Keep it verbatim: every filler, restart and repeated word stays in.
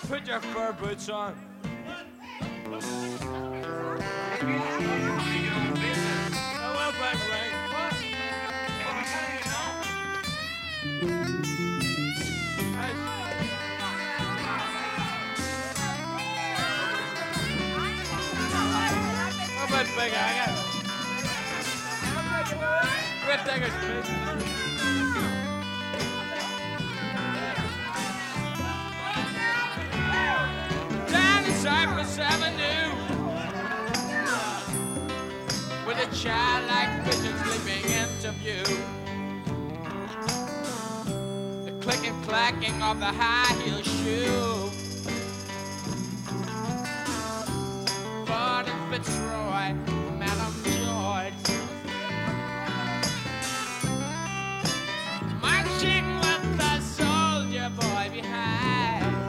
Put your fur boots on. I will, Frank Ray. What? How about Big Agate? Great diggers, please. Down the Cypress Avenue, with a childlike vision sleeping into view. The click and clacking of the high heel shoe